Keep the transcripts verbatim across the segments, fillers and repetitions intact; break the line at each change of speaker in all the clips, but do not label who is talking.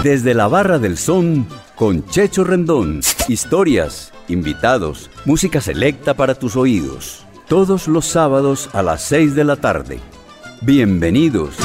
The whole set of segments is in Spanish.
Desde la Barra del Son, con Checho Rendón. Historias, invitados, música selecta para tus oídos. Todos los sábados a las seis de la tarde. Bienvenidos.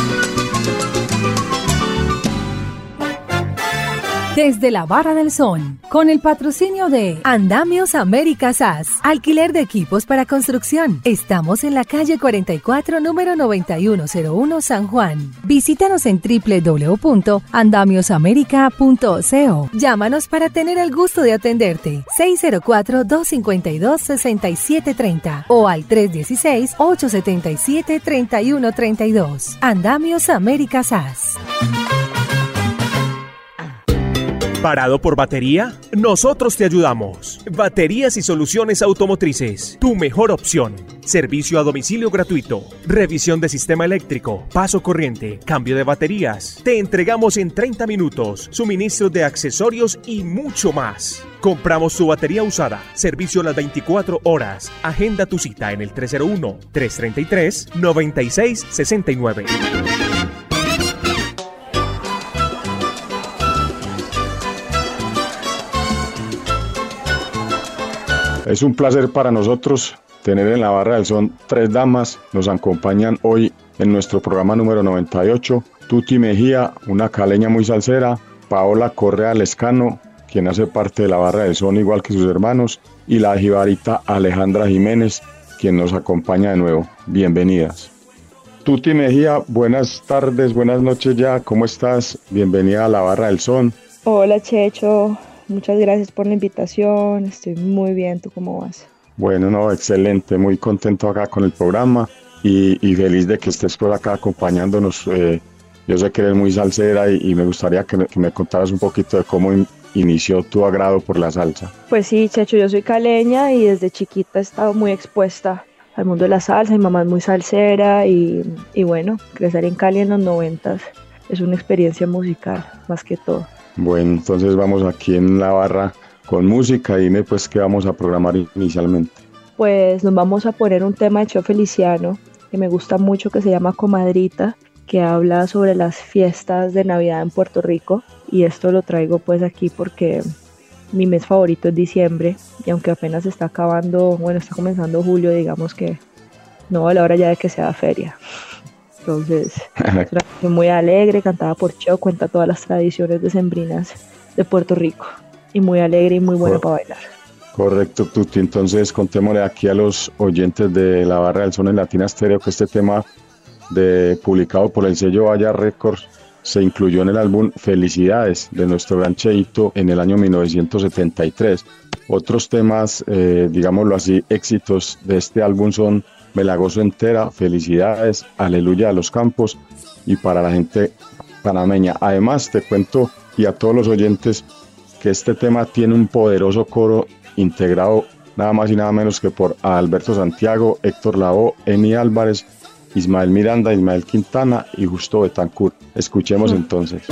Desde la Barra del Son, con el patrocinio de Andamios América S A S, alquiler de equipos para construcción. Estamos en la calle cuarenta y cuatro, número noventa y uno cero uno, San Juan. Visítanos en doble u doble u doble u punto andamios américa punto co. Llámanos para tener el gusto de atenderte. seis cero cuatro, dos cinco dos, seis siete tres cero o al tres uno seis, ocho siete siete, tres uno tres dos. Andamios América S A S.
¿Parado por batería? Nosotros te ayudamos. Baterías y soluciones automotrices, tu mejor opción. Servicio a domicilio gratuito, revisión de sistema eléctrico, paso corriente, cambio de baterías. Te entregamos en treinta minutos, suministro de accesorios y mucho más. Compramos tu batería usada, servicio a las veinticuatro horas. Agenda tu cita en el tres cero uno, tres tres tres, nueve seis seis nueve.
Es un placer para nosotros tener en la Barra del Son tres damas. Nos acompañan hoy en nuestro programa número noventa y ocho. Tuti Mejía, una caleña muy salsera. Paola Correa Lescano, quien hace parte de la Barra del Son igual que sus hermanos. Y la jibarita Alejandra Jiménez, quien nos acompaña de nuevo. Bienvenidas. Tuti Mejía, buenas tardes, buenas noches ya. ¿Cómo estás? Bienvenida a la Barra del Son.
Hola, Checho. Muchas gracias por la invitación, estoy muy bien, ¿tú cómo vas?
Bueno, no, excelente, muy contento acá con el programa y, y feliz de que estés por acá acompañándonos. Eh, yo sé que eres muy salsera y, y me gustaría que me, que me contaras un poquito de cómo in, inició tu agrado por la salsa.
Pues sí, Checho, yo soy caleña y desde chiquita he estado muy expuesta al mundo de la salsa. Mi mamá es muy salsera y, y bueno, crecer en Cali en los noventas es una experiencia musical más que todo.
Bueno, entonces vamos aquí en la barra con música. Dime pues qué vamos a programar inicialmente.
Pues nos vamos a poner un tema de Cheo Feliciano que me gusta mucho, que se llama Comadrita, que habla sobre las fiestas de Navidad en Puerto Rico, y esto lo traigo pues aquí porque mi mes favorito es diciembre, y aunque apenas está acabando, bueno, está comenzando julio, digamos que no a la hora ya de que sea feria. Entonces, es una canción muy alegre, cantada por Cheo, cuenta todas las tradiciones decembrinas de Puerto Rico, y muy alegre y muy buena Cor- para bailar.
Correcto, Tuti. Entonces, contémosle aquí a los oyentes de la Barra del Son en Latina Stereo que este tema, de, publicado por el sello Vaya Records, se incluyó en el álbum Felicidades de nuestro gran Cheito en el año mil novecientos setenta y tres. Otros temas, eh, digámoslo así, éxitos de este álbum son Me la gozo entera, Felicidades, Aleluya a los campos y Para la gente panameña. Además, te cuento y a todos los oyentes que este tema tiene un poderoso coro integrado nada más y nada menos que por Alberto Santiago, Héctor Lavoe, Eni Álvarez, Ismael Miranda, Ismael Quintana y Justo Betancourt. Escuchemos entonces.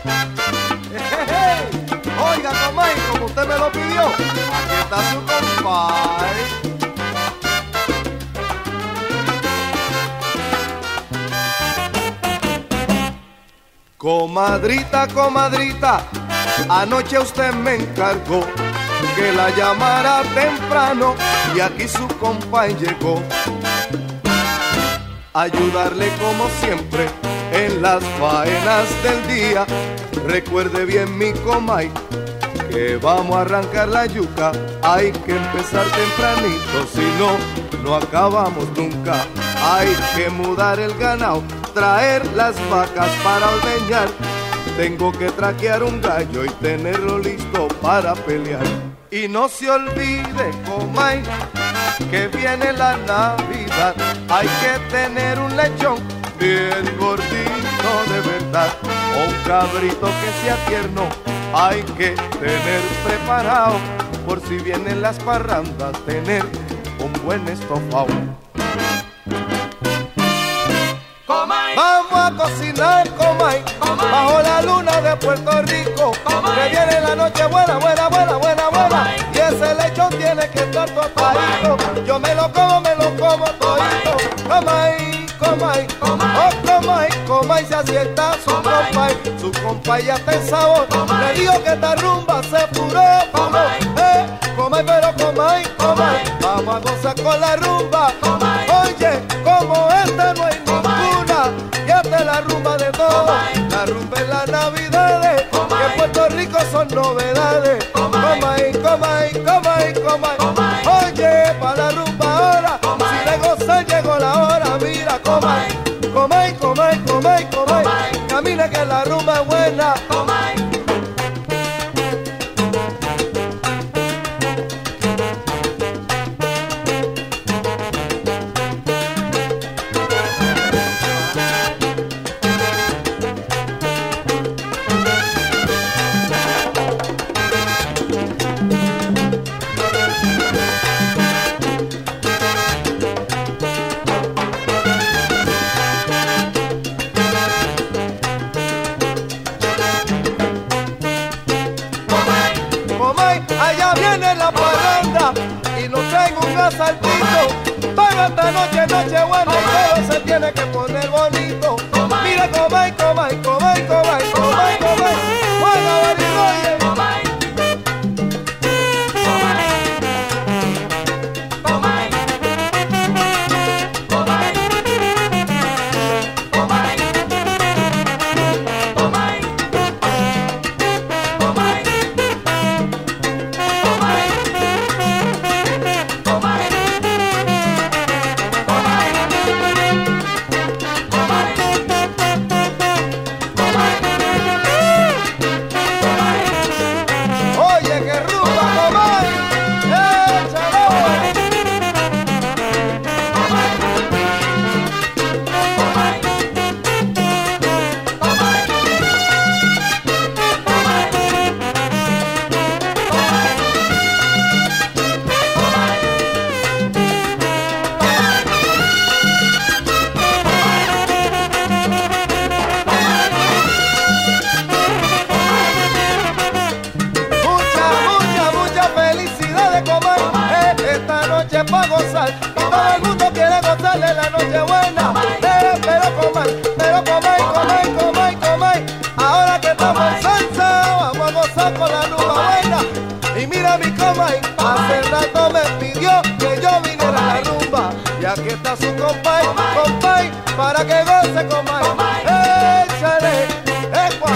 Oiga, Comay, como usted me lo pidió, aquí está su compadre. Comadrita, comadrita, anoche usted me encargó que la llamara temprano y aquí su compa llegó. Ayudarle como siempre en las faenas del día. Recuerde bien mi comay, que vamos a arrancar la yuca. Hay que empezar tempranito, si no, no acabamos nunca. Hay que mudar el ganado, traer las vacas para ordeñar. Tengo que traquear un gallo y tenerlo listo para pelear. Y no se olvide, comay, que viene la Navidad. Hay que tener un lechón bien gordito de verdad, o un cabrito que sea tierno. Hay que tener preparado, por si vienen las parrandas, tener un buen estofado. Comay. Vamos a cocinar, comay, comay, bajo la luna de Puerto Rico. Comay. Que viene la noche buena, buena, buena, buena, buena. Comay. Y ese lechón tiene que estar tostadito. Yo me lo como, me lo como todito. Comay, comay, comay, oh comay, comay. compay se asienta su compay, su compay ya está en sabor. Le digo que esta rumba se puró, puró. Eh, comay pero comay, comay, vamos a gozar con la rumba. Oye, como esta no hay ninguna, y esta es la rumba de todos. La rumba en las navidades, que en Puerto Rico son novedades. Comay, comay, comay, comay, oye, pa' la rumba ahora, si de gozar llegó la hora. Mira, comay, comay, comay, comay, comay, camina que la rumba es buena. Allá viene la parranda y nos traen un asaltito. Para esta noche, noche buena y todo se tiene que poner bonito. Mira, comay, comay, comay, comay, comay, comay, Juana Bariloye. Pa' gozar, y todo el mundo quiere gozar de la noche buena. Eh, pero comay, pero comay, comay, comay, comay. Ahora que estamos en salsa, vamos a gozar con la rumba buena. Y mira mi comay, hace rato me pidió que yo viniera a la rumba. Y aquí está su compay, compay, para que goce comay. Échale, ¡epa!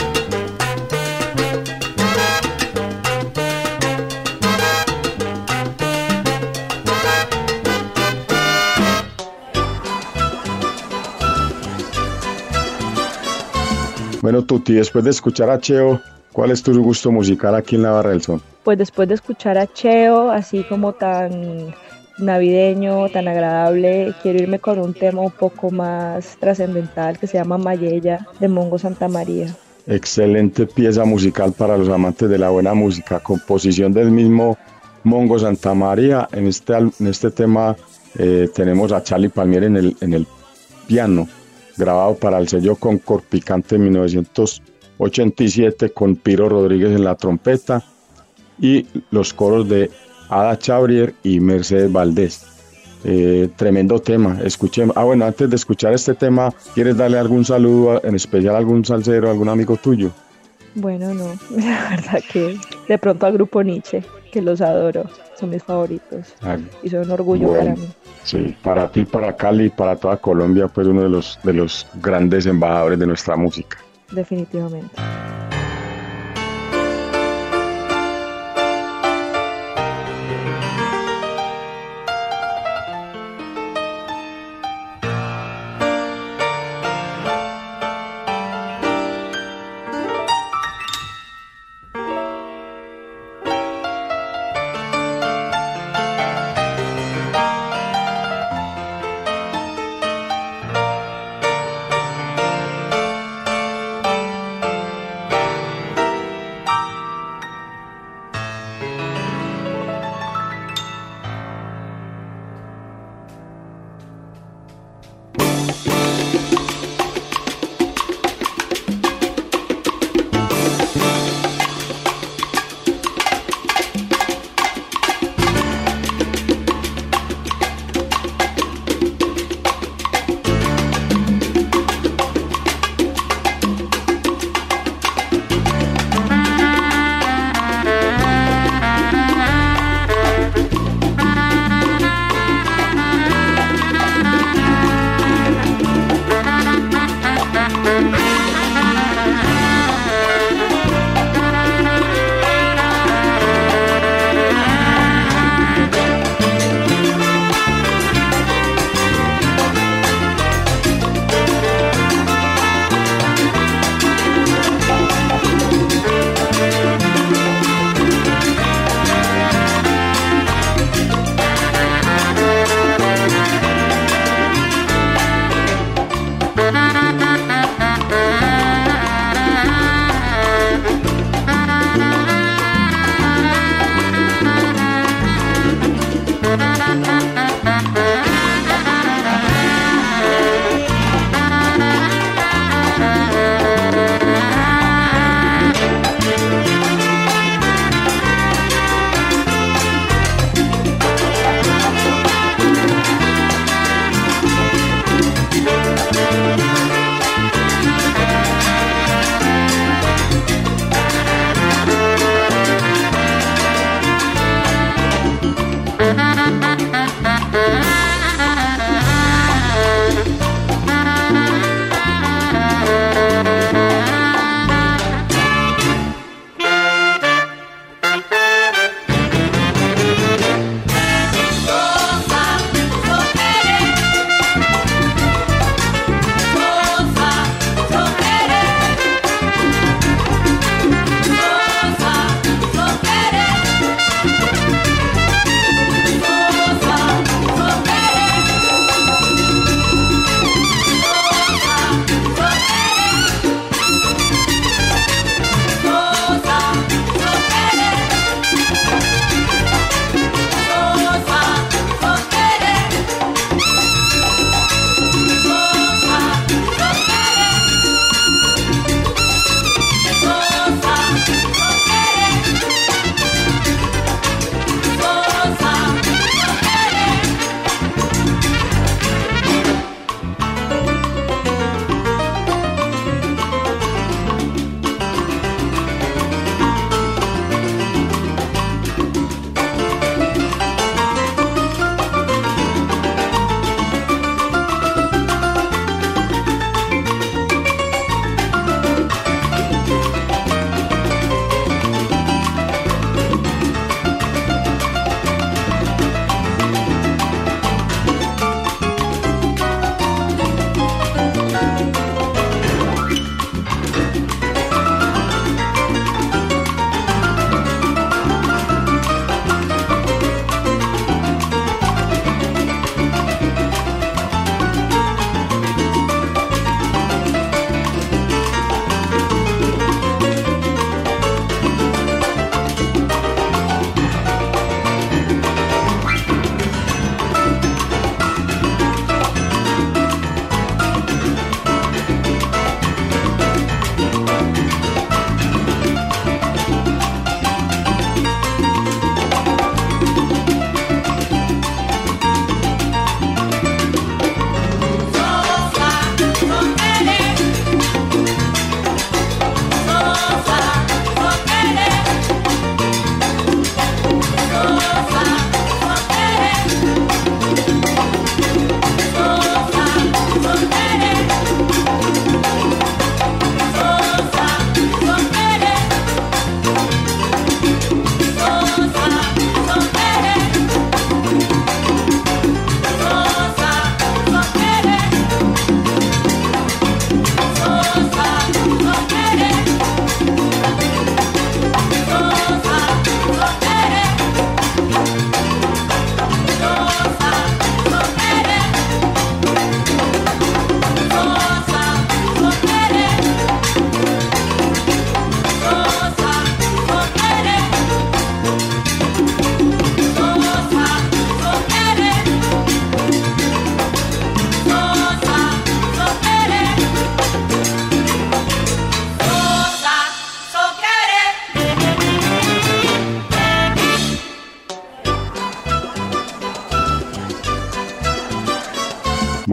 Bueno, Tuti, después de escuchar a Cheo, ¿cuál es tu gusto musical aquí en la Barra del Son?
Pues después de escuchar a Cheo, así como tan navideño, tan agradable, quiero irme con un tema un poco más trascendental que se llama Mayella, de Mongo Santamaría.
Excelente pieza musical para los amantes de la buena música, composición del mismo Mongo Santamaría. En este, en este tema eh, tenemos a Charlie Palmieri en el, en el piano, grabado para el sello Concord Picante en mil novecientos ochenta y siete, con Piro Rodríguez en la trompeta y los coros de Ada Chabrier y Mercedes Valdés. Eh, tremendo tema. Escuchemos. Ah, bueno, antes de escuchar este tema, ¿quieres darle algún saludo, en especial a algún salsero, algún amigo tuyo?
Bueno, no, la verdad que de pronto al grupo Nietzsche, que los adoro, son mis favoritos ah, y son un orgullo bueno, para mí.
Sí, para ti, para Cali, para toda Colombia, pues uno de los, de los grandes embajadores de nuestra música.
Definitivamente.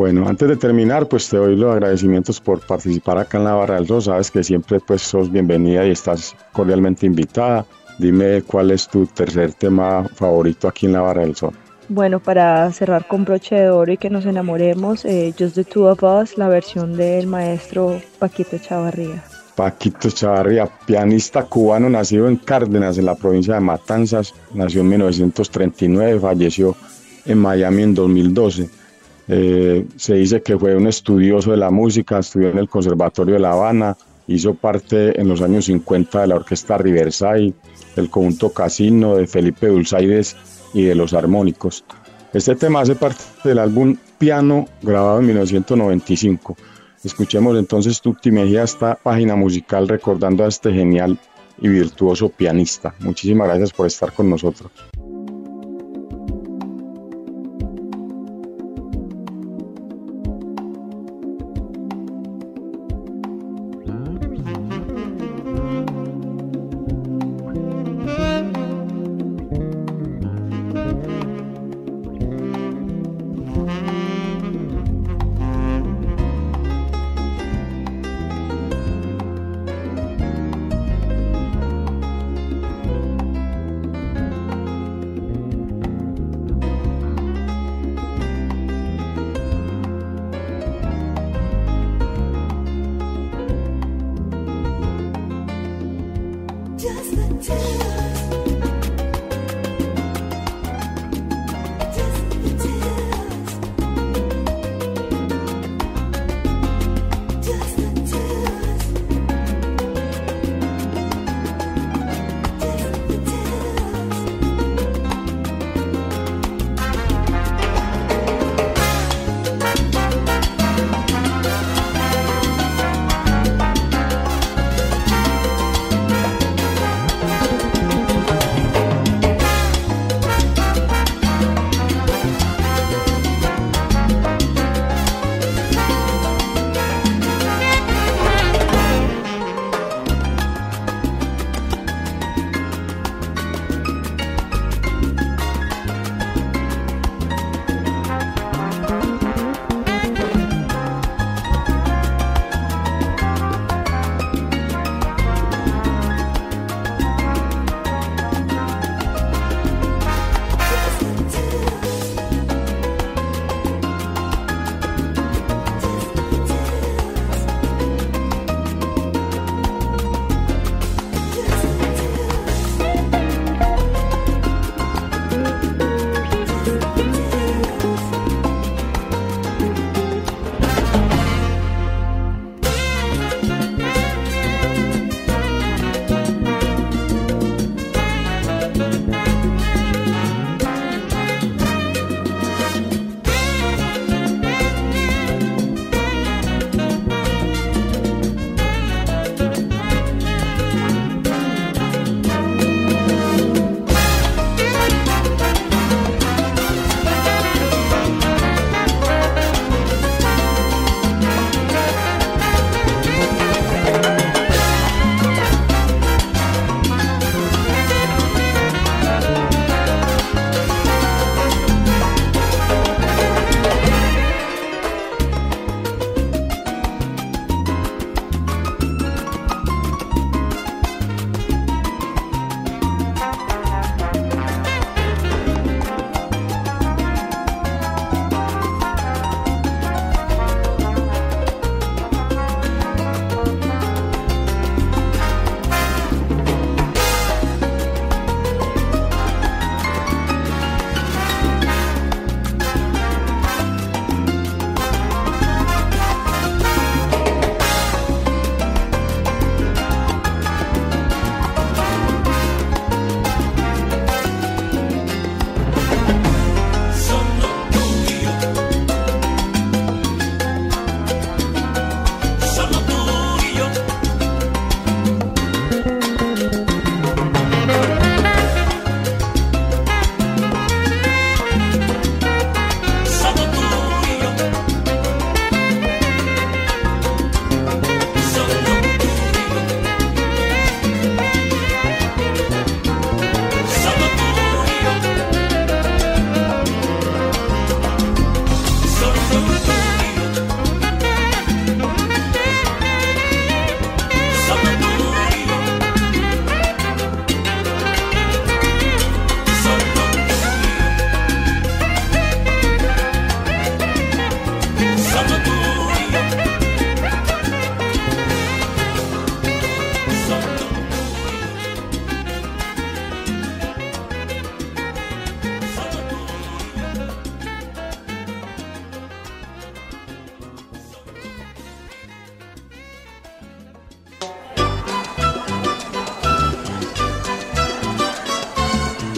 Bueno, antes de terminar, pues te doy los agradecimientos por participar acá en la Barra del Sol. Sabes que siempre pues sos bienvenida y estás cordialmente invitada. Dime cuál es tu tercer tema favorito aquí en la Barra del Sol.
Bueno, para cerrar con broche de oro y que nos enamoremos, eh, Just the Two of Us, la versión del maestro Paquito Echavarría.
Paquito Echavarría, pianista cubano nacido en Cárdenas, en la provincia de Matanzas, nació en mil novecientos treinta y nueve, falleció en Miami en dos mil doce. Eh, se dice que fue un estudioso de la música, estudió en el Conservatorio de La Habana, hizo parte en los años cincuenta de la Orquesta Riverside, del conjunto Casino, de Felipe Dulzaides y de Los Armónicos. Este tema hace parte del álbum Piano, grabado en mil novecientos noventa y cinco. Escuchemos entonces Tuti Mejía, esta página musical recordando a este genial y virtuoso pianista. Muchísimas gracias por estar con nosotros.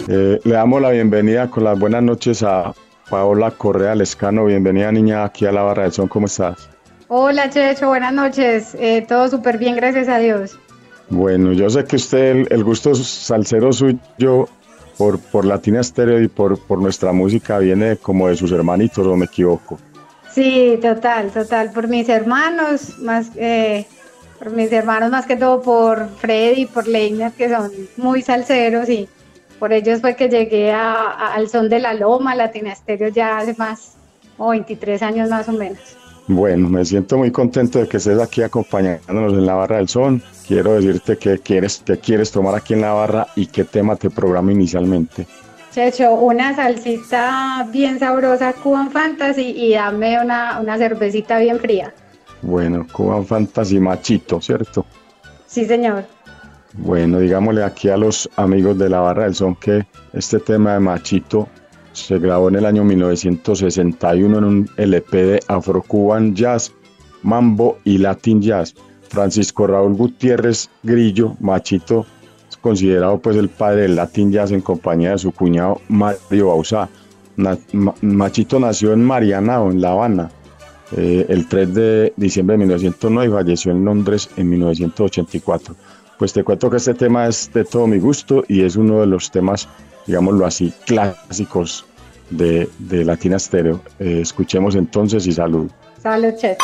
Eh, le damos la bienvenida con las buenas noches a Paola Correa Lescano. Bienvenida, niña, aquí a la Barra del Son. ¿Cómo estás?
Hola, Checho, buenas noches. Eh, todo súper bien, gracias a Dios.
Bueno, yo sé que usted, el, el gusto salsero suyo por, por Latina Stereo y por, por nuestra música viene como de sus hermanitos, ¿o me equivoco?
Sí, total, total. Por mis hermanos, más eh, por mis hermanos más que todo por Freddy, por Leiner, que son muy salseros, y por ellos fue que llegué a, a, al son de la Loma, Latina Stereo, ya hace más, o veintitrés años más o menos.
Bueno, me siento muy contento de que estés aquí acompañándonos en la Barra del Son. Quiero decirte qué quieres, qué quieres tomar aquí en la barra y qué tema te programa inicialmente.
Checho, una salsita bien sabrosa, Cuban Fantasy, y dame una, una cervecita bien fría.
Bueno, Cuban Fantasy Machito, ¿cierto?
Sí, señor.
Bueno, digámosle aquí a los amigos de la Barra del Son que este tema de Machito se grabó en el año mil novecientos sesenta y uno en un L P de Afro-Cuban Jazz, Mambo y Latin Jazz. Francisco Raúl Gutiérrez Grillo, Machito, es considerado pues el padre del Latin Jazz en compañía de su cuñado Mario Bauzá. Na, Ma, Machito nació en Marianao, en La Habana, eh, el tres de diciembre de mil novecientos nueve y falleció en Londres en mil novecientos ochenta y cuatro. Pues te cuento que este tema es de todo mi gusto y es uno de los temas, digámoslo así, clásicos de, de Latina Stereo. Eh, escuchemos entonces y salud.
Salud, Chet.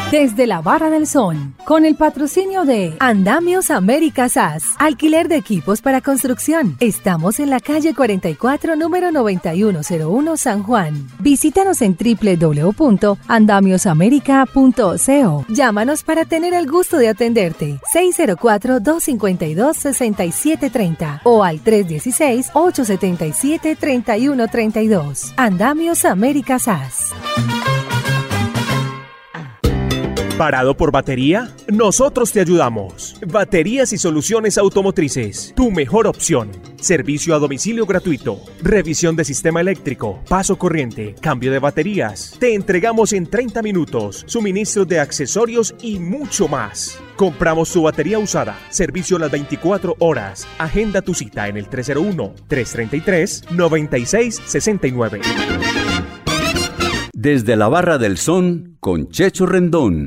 Desde la Barra del Son, con el patrocinio de Andamios Américas A S, alquiler de equipos para construcción. Estamos en la calle cuarenta y cuatro, número noventa y uno cero uno, San Juan. Visítanos en doble u doble u doble u punto andamios américa punto co. Llámanos para tener el gusto de atenderte. seis cero cuatro, dos cinco dos, seis siete tres cero o al tres uno seis, ocho siete siete, tres uno tres dos. Andamios Américas A S.
¿Parado por batería? Nosotros te ayudamos. Baterías y soluciones automotrices. Tu mejor opción. Servicio a domicilio gratuito. Revisión de sistema eléctrico. Paso corriente. Cambio de baterías. Te entregamos en treinta minutos. Suministro de accesorios y mucho más. Compramos tu batería usada. Servicio las veinticuatro horas. Agenda tu cita en el tres cero uno, tres tres tres, nueve seis seis nueve.
Desde la Barra del Son, con Checho Rendón.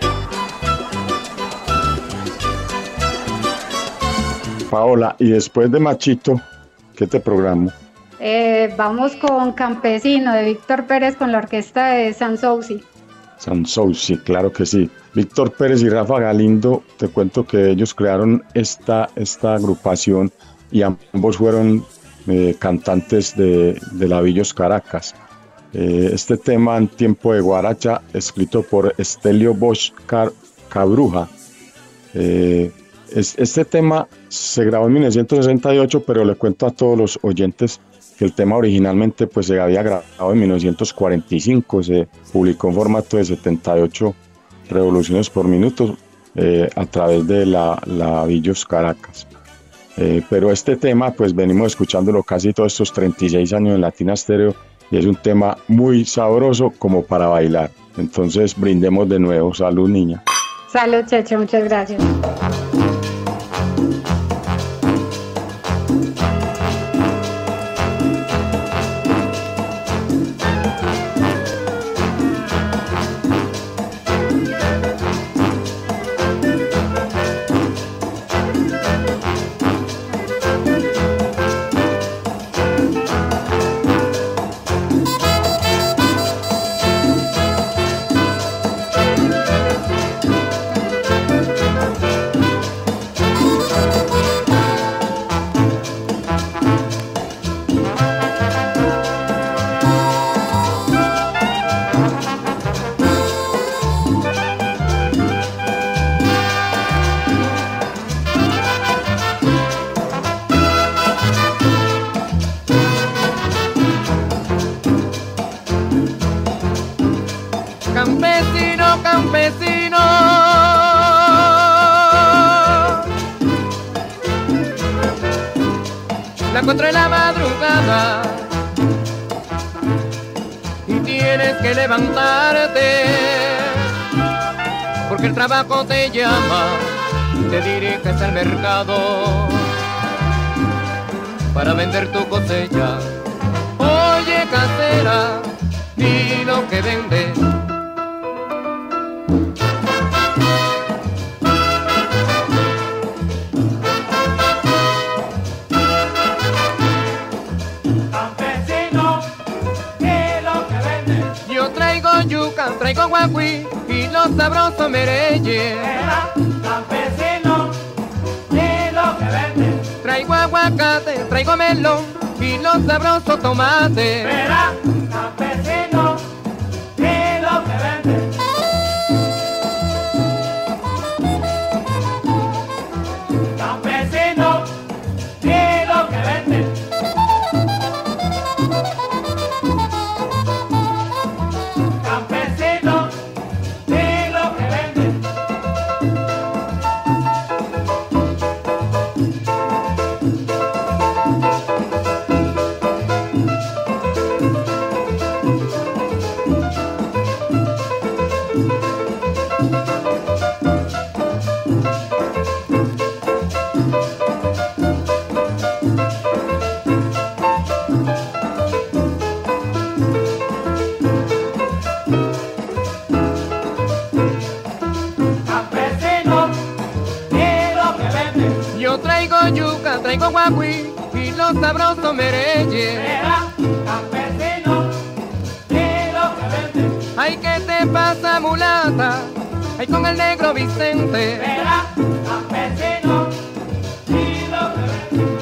Paola, y después de Machito, ¿qué te programo?
Eh, vamos con Campesino de Víctor Pérez con la orquesta de Sanssouci.
Sanssouci, claro que sí. Víctor Pérez y Rafa Galindo, te cuento que ellos crearon esta, esta agrupación y ambos fueron eh, cantantes de, de la Villos Caracas. Eh, este tema en tiempo de guaracha, escrito por Estelio Bosch Car- Cabruja. Eh, es, este tema se grabó en mil novecientos sesenta y ocho, pero le cuento a todos los oyentes que el tema originalmente pues, se había grabado en mil novecientos cuarenta y cinco, se publicó en formato de setenta y ocho revoluciones por minuto eh, a través de la, la Villos Caracas. Eh, pero este tema pues venimos escuchándolo casi todos estos treinta y seis años en Latina Stereo y es un tema muy sabroso como para bailar. Entonces brindemos de nuevo. Salud, niña.
Salud, Checho, muchas gracias.
Campesino, campesino, la encontré en la madrugada y tienes que levantarte porque el trabajo te llama, te diriges al mercado para vender tu cosecha. Oye, casera, di lo que vendes. Traigo guagüí y los sabrosos mereyes.
Campesino, ¿qué es lo que vende?
Traigo aguacate, traigo melón y los sabrosos tomates.
Verá, campesino, ¿qué es lo que vende? Campesino, ¿qué es lo que vende?
Traigo guagüí y los sabrosos mereyes.
Campesino, ¿qué es lo que vende?
Ay, ¿qué te pasa, mulata? ay con el negro Vicente.
Verá, campesino, y lo que vende.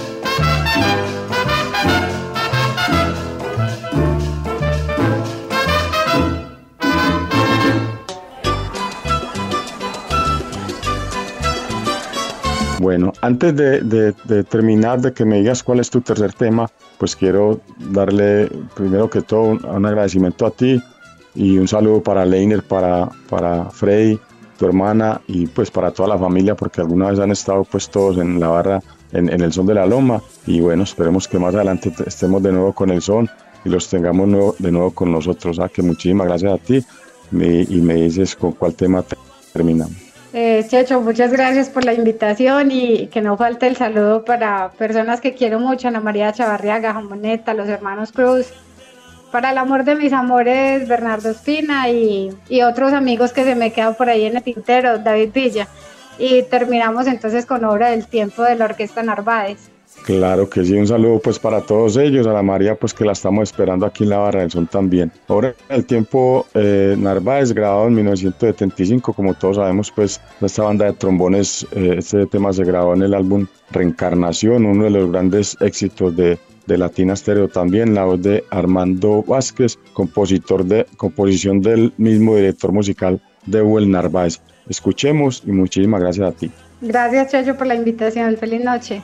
Bueno, antes de, de, de terminar, de que me digas cuál es tu tercer tema, pues quiero darle primero que todo un, un agradecimiento a ti y un saludo para Leiner, para, para Freddy, tu hermana, y pues para toda la familia, porque alguna vez han estado pues todos en la barra, en, en el Son de la Loma, y bueno, esperemos que más adelante estemos de nuevo con el Son y los tengamos nuevo, de nuevo con nosotros. Ah, que muchísimas gracias a ti, me, y me dices con cuál tema te, terminamos.
Eh, Checho, muchas gracias por la invitación y que no falte el saludo para personas que quiero mucho, Ana María Chavarriaga, Jamoneta, los hermanos Cruz, para el amor de mis amores, Bernardo Espina y, y otros amigos que se me quedan por ahí en el tintero, David Villa. Y terminamos entonces con Obra del Tiempo de la Orquesta Narváez.
Claro que sí, un saludo pues para todos ellos, a la María pues que la estamos esperando aquí en la Barra del Son también. Ahora el tiempo eh, Narváez, grabado en mil novecientos setenta y cinco, como todos sabemos pues esta banda de trombones, eh, este tema se grabó en el álbum Reencarnación, uno de los grandes éxitos de, de Latina Stereo también, la voz de Armando Vázquez, compositor de, composición del mismo director musical Deuel Narváez. Escuchemos y muchísimas gracias a ti.
Gracias Checho por la invitación, feliz noche.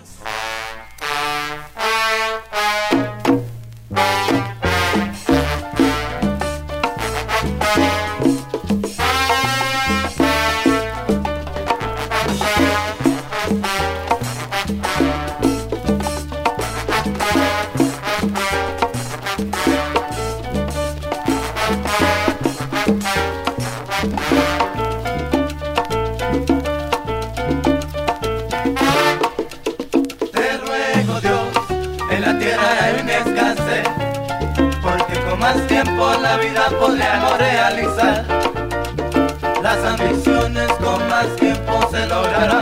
La vida podríamos realizar las ambiciones, con más tiempo se lograrán.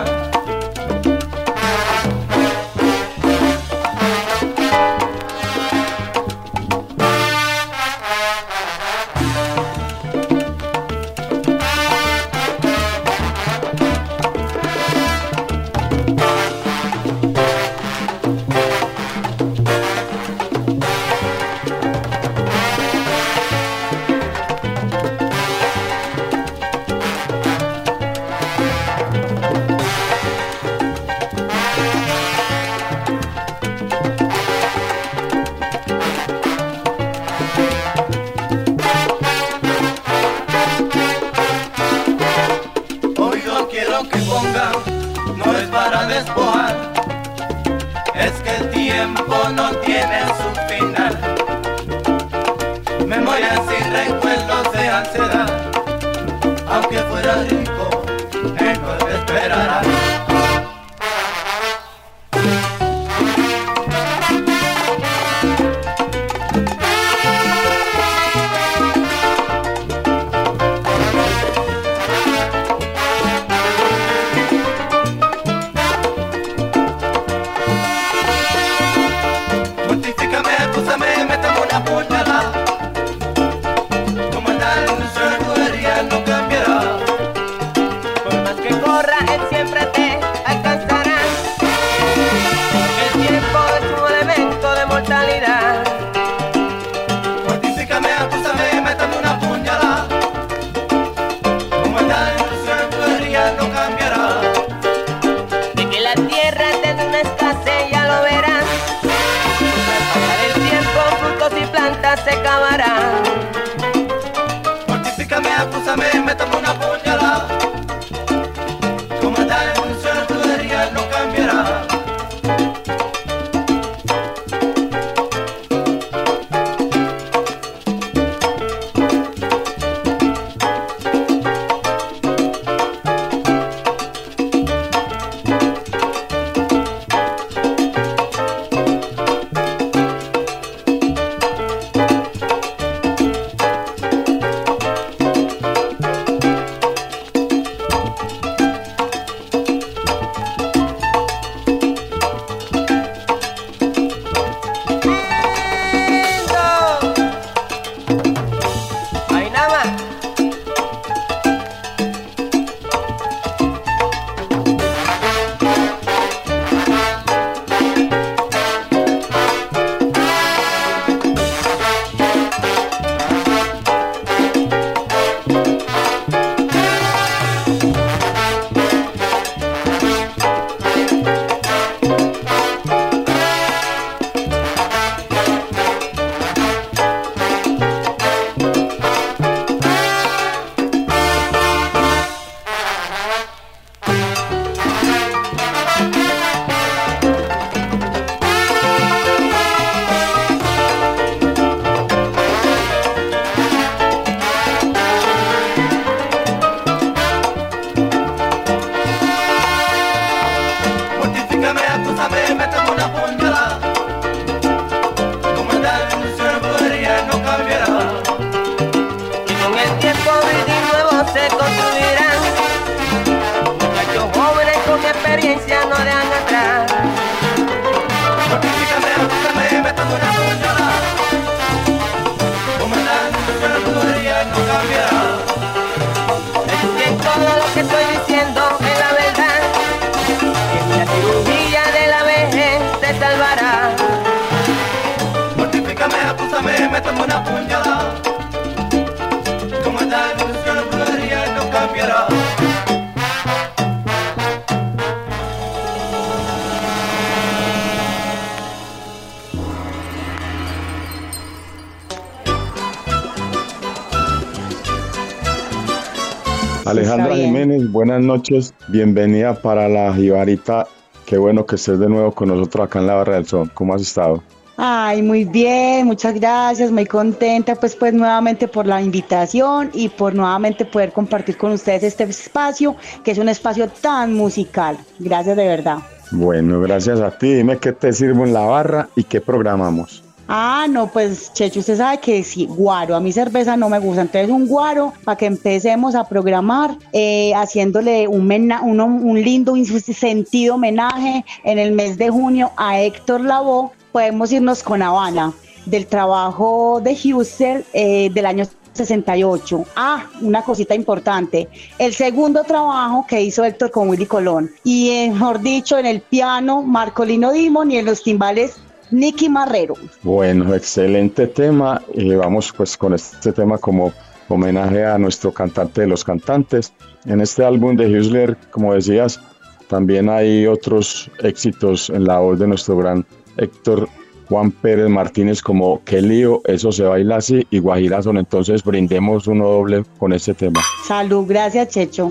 Alejandra Jiménez, buenas noches, bienvenida para la Jibarita. Qué bueno que estés de nuevo con nosotros acá en la Barra del Son. ¿Cómo has estado?
Ay, muy bien, muchas gracias, muy contenta pues pues nuevamente por la invitación y por nuevamente poder compartir con ustedes este espacio, que es un espacio tan musical. Gracias de verdad.
Bueno, gracias a ti. Dime qué te sirvo en la barra y qué programamos.
Ah, no, pues Checho, usted sabe que sí, guaro, a mí cerveza no me gusta, entonces un guaro para que empecemos a programar, eh, haciéndole un, mena- uno, un lindo y sentido homenaje en el mes de junio a Héctor Lavoe. Podemos irnos con Habana, del trabajo de Houston eh, del año sesenta y ocho. Ah, una cosita importante, el segundo trabajo que hizo Héctor con Willy Colón, y eh, mejor dicho, en el piano Marcolino Dimon y en los timbales Nicky Marrero.
Bueno, excelente tema, y vamos pues con este tema como homenaje a nuestro cantante de los cantantes. En este álbum de Hustler, como decías, también hay otros éxitos en la voz de nuestro gran Héctor Juan Pérez Martínez, como Qué lío, eso se baila así, y Guajira Son. Entonces brindemos uno doble con este tema.
Salud, gracias Checho.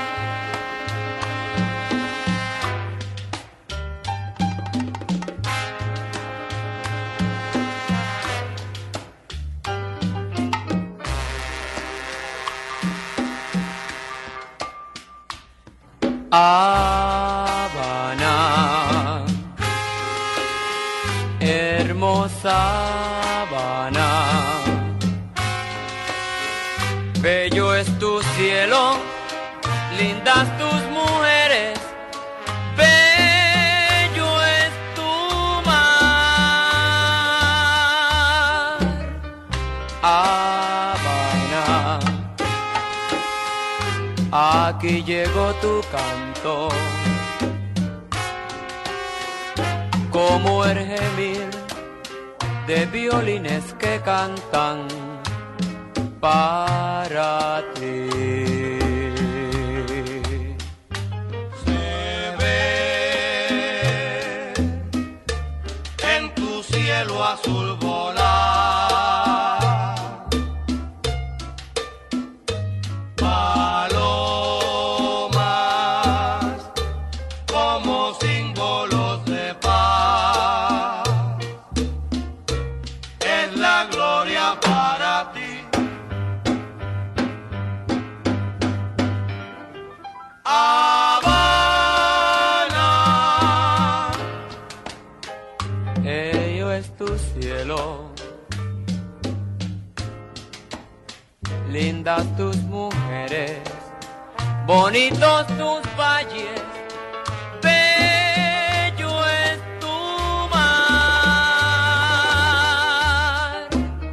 Habana, hermosa Habana, bello es tu cielo, lindas tus mujeres, bello es tu mar. Habana, aquí llegó tu canto, como el gemir de violines que cantan para ti.
Se ve en tu cielo azul volar palomas como símbolos de paz. Es la gloria para ti. Habana,
Ello es tu cielo, lindas tus mujeres, bonitos tus valles, bello es tu mar.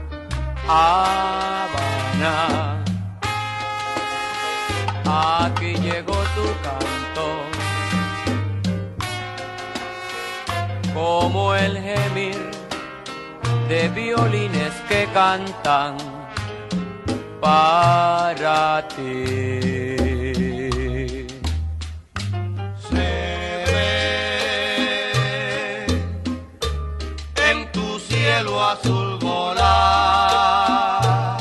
Habana, aquí llegó tu canto, como el gemir de violines que cantan para ti.
se ve en tu cielo azul volar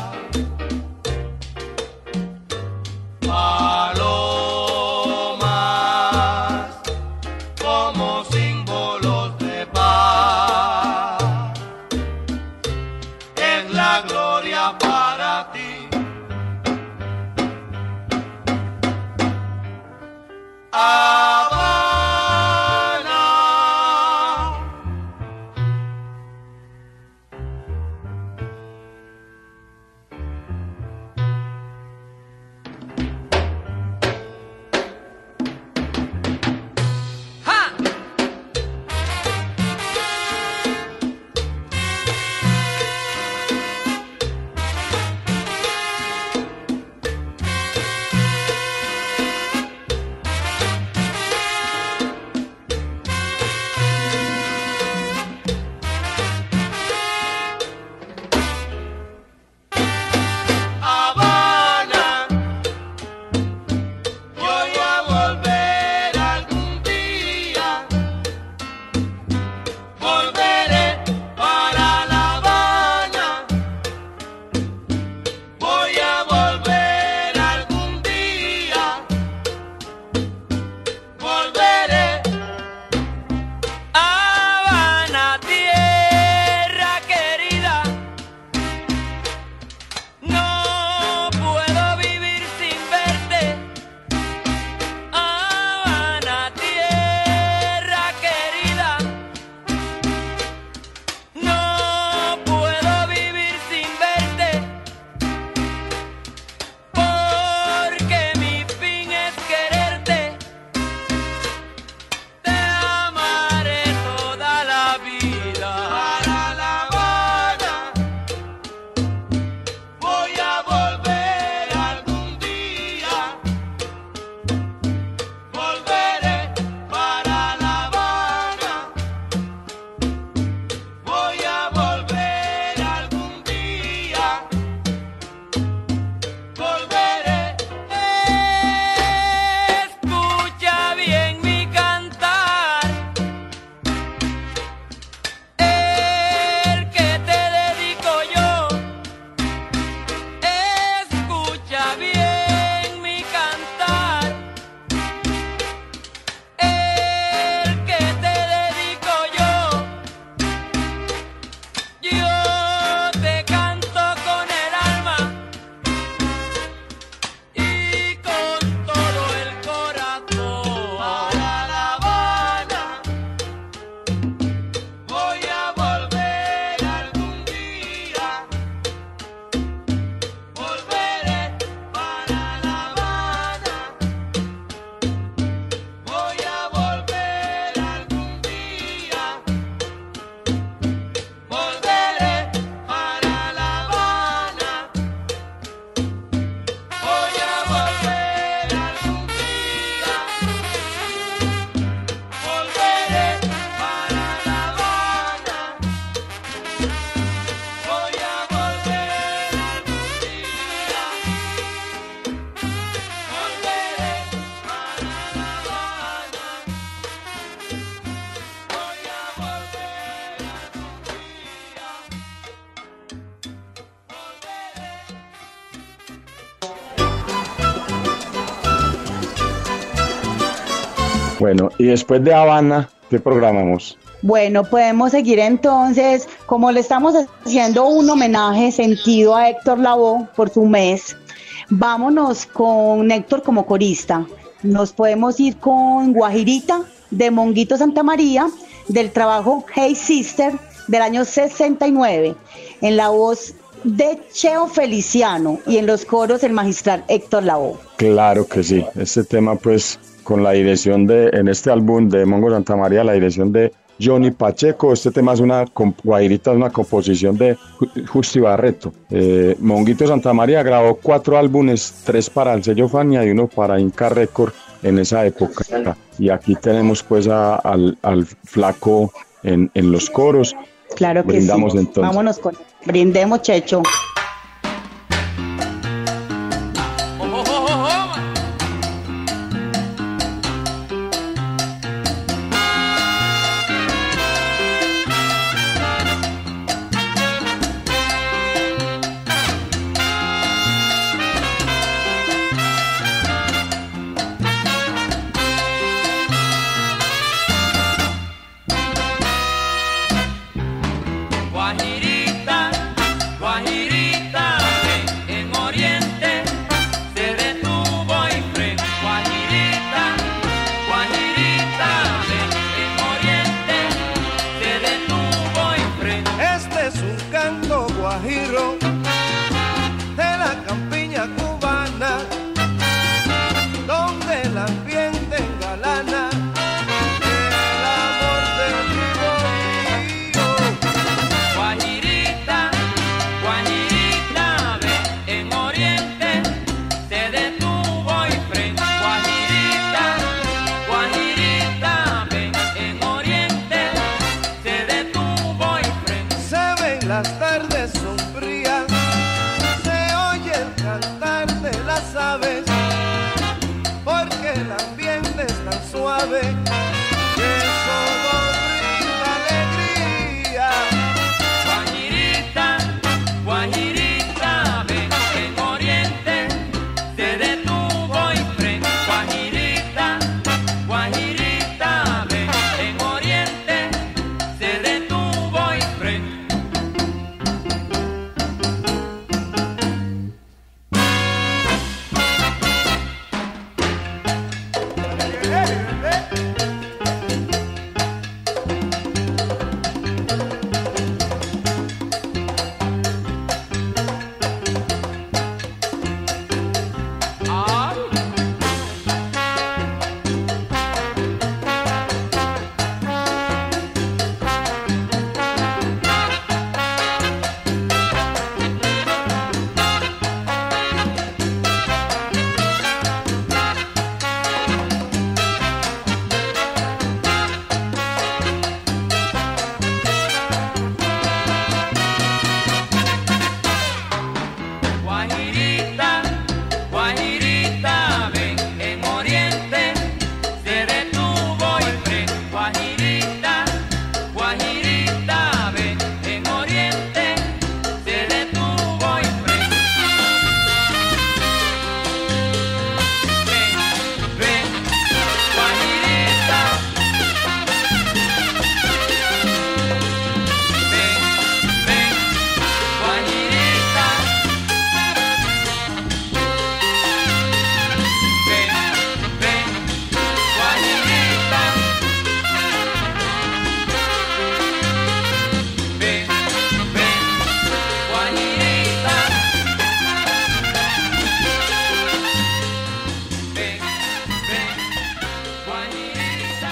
palomas como símbolos de paz. Es la gloria para ti. Habana.
¡Ja!
Bueno, y después de Habana, ¿qué programamos?
Bueno, podemos seguir entonces, como le estamos haciendo un homenaje sentido a Héctor Lavoe por su mes, vámonos con Héctor como corista. Nos podemos ir con Guajirita de Monguito Santamaría, del trabajo Hey Sister del año sesenta y nueve, en la voz de Cheo Feliciano y en los coros el magistral Héctor Lavoe.
Claro que sí, este tema pues con la dirección de, en este álbum de Mongo Santamaría, la dirección de Johnny Pacheco. Este tema es una, Guajirita es una composición de Justi Barreto. Eh, Monguito Santamaría grabó cuatro álbumes, tres para el sello Fania y uno para Inca Record en esa época. Y aquí tenemos pues a, al, al flaco en, en los coros.
Claro que
Brindamos
sí.
Entonces.
Vámonos con, brindemos, Checho.
Guajirita, Guajirita, en Oriente se detuvo y frente. Guajirita, Guajirita, en Oriente se detuvo y frente.
Este es un canto guajiro de la campiña cubana, donde el ambiente engalana el amor del riborío.
Guajirita, Guajirita, en Oriente se detuvo y frente. Guajirita, Guajirita, en Oriente se detuvo y frente.
Se ven las tardes sombrías, se oye el cantar de las aves, porque el ambiente es tan suave que solo brinda alegría.
Guajirita, Guajirita, en Oriente se detuvo y frente. Guajirita, Guajirita, en Oriente se detuvo y frente. Guajirita, Guajirita, en Oriente se detuvo y frente. Guajirita, Guajirita, en Oriente se detuvo y frente. Ven, ven, Guajirita. Ven, ven, Guajirita. Ven, ven, Guajirita. Ven, ven, Guajirita. Ven, ven, Guajirita.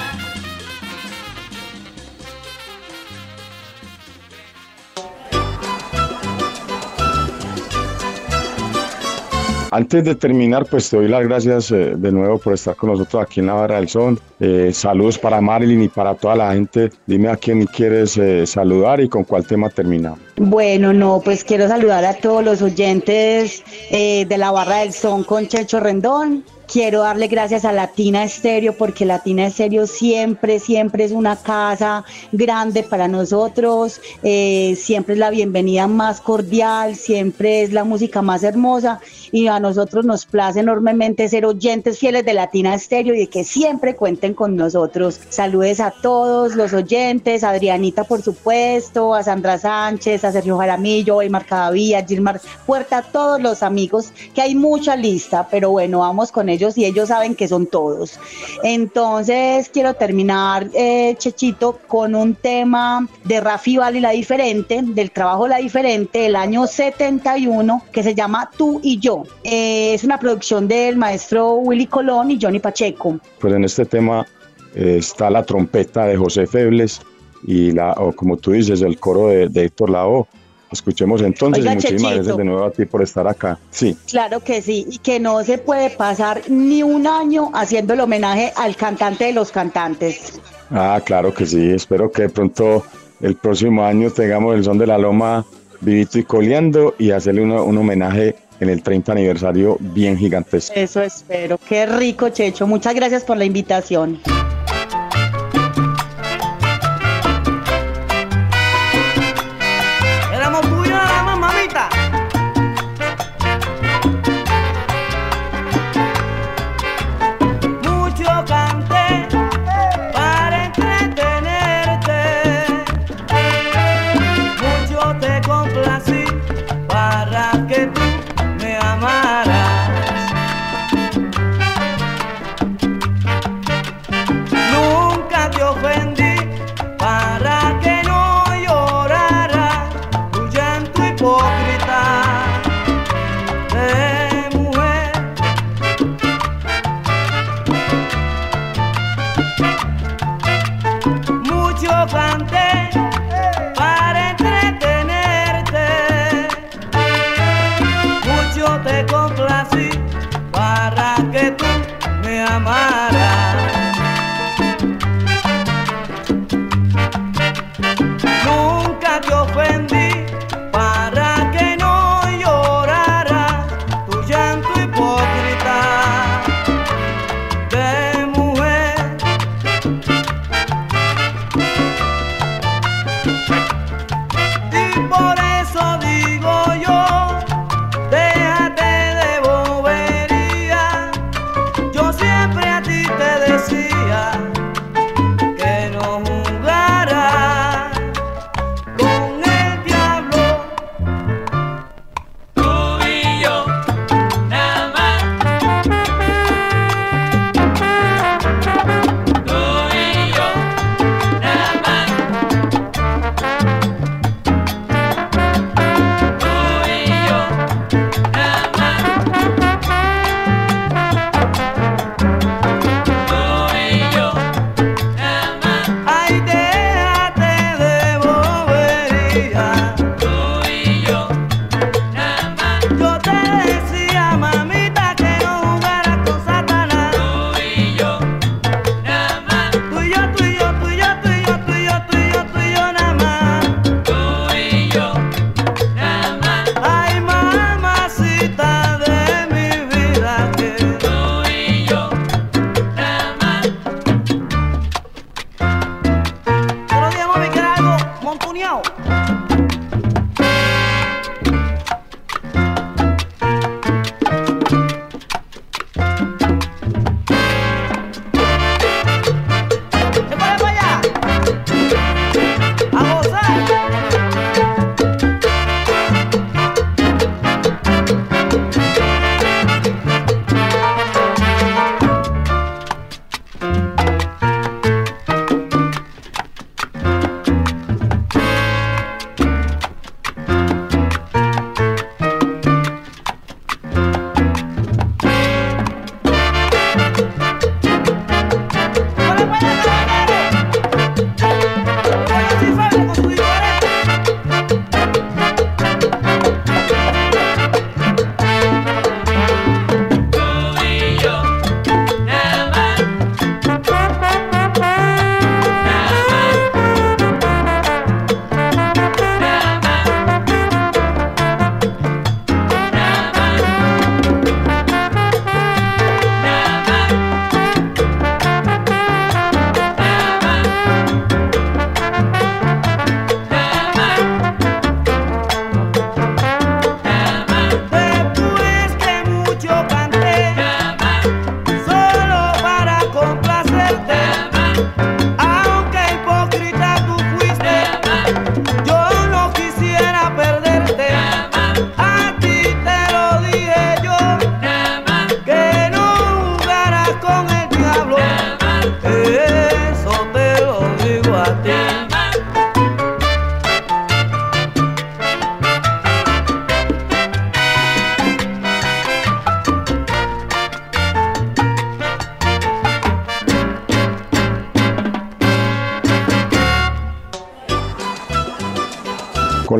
Antes de terminar, pues te doy las gracias eh, de nuevo por estar con nosotros aquí en la Barra del Son. Eh, saludos para Marilyn y para toda la gente. Dime a quién quieres eh, saludar y con cuál tema terminamos.
Bueno, no, pues quiero saludar a todos los oyentes eh, de la Barra del Son con Checho Rendón, Quiero darle gracias a Latina Estéreo porque Latina Estéreo siempre, siempre es una casa grande para nosotros, eh, siempre es la bienvenida más cordial, siempre es la música más hermosa y a nosotros nos place enormemente ser oyentes fieles de Latina Estéreo y de que siempre cuenten con nosotros. Saludes a todos los oyentes, a Adrianita por supuesto, a Sandra Sánchez, a Sergio Jaramillo, a Eymar Cadaví, a Gilmar Puerta, a todos los amigos, que hay mucha lista, pero bueno, vamos con ellos y ellos saben que son todos. Entonces quiero terminar, eh, Chechito, con un tema de Rafi Vale La Diferente, del trabajo La Diferente del año setenta y uno, que se llama Tú y Yo. Eh, es una producción del maestro Willy Colón y Johnny Pacheco.
Pues en este tema eh, está la trompeta de José Febles y la, o como tú dices, el coro de, de Héctor Lavoe. Escuchemos entonces. Oiga, y muchísimas Chechito, gracias de nuevo a ti por estar acá. Sí.
Claro que sí, y que no se puede pasar ni un año haciendo el homenaje al cantante de los cantantes.
Ah, claro que sí, espero que de pronto el próximo año tengamos el Son de la Loma vivito y coleando y hacerle una, un homenaje en el treinta aniversario bien gigantesco.
Eso espero, qué rico, Checho, muchas gracias por la invitación.
Yo siempre a ti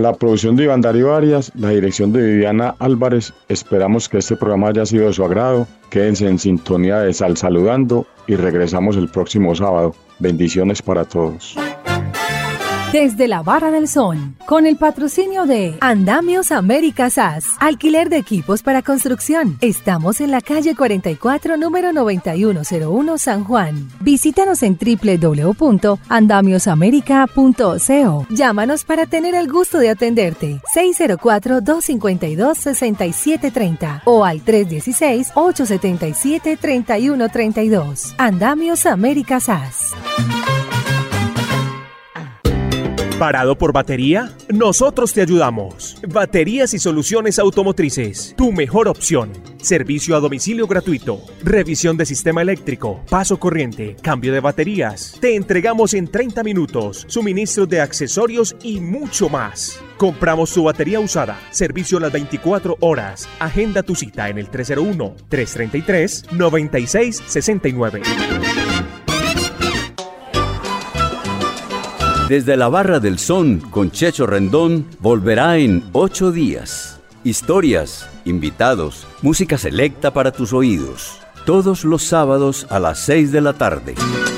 la producción de Iván Darío Arias, la dirección de Viviana Álvarez. Esperamos que este programa haya sido de su agrado. Quédense en sintonía de Sal Saludando y regresamos el próximo sábado. Bendiciones para todos.
Desde la Barra del Son, con el patrocinio de Andamios América S A S, alquiler de equipos para construcción. Estamos en la calle cuarenta y cuatro, número noventa y uno cero uno, San Juan. Visítanos en doble u doble u doble u punto andamios américa punto co. Llámanos para tener el gusto de atenderte. seis cero cuatro, dos cinco dos, seis siete tres cero o al tres uno seis, ocho siete siete, tres uno tres dos. Andamios América S A S.
¿Parado por batería? Nosotros te ayudamos. Baterías y soluciones automotrices. Tu mejor opción. Servicio a domicilio gratuito. Revisión de sistema eléctrico. Paso corriente. Cambio de baterías. Te entregamos en treinta minutos. Suministro de accesorios y mucho más. Compramos tu batería usada. Servicio a las veinticuatro horas. Agenda tu cita en el tres cero uno, tres tres tres, nueve seis seis nueve.
Desde la Barra del Son con Checho Rendón volverá en ocho días. Historias, invitados, música selecta para tus oídos. Todos los sábados a las seis de la tarde.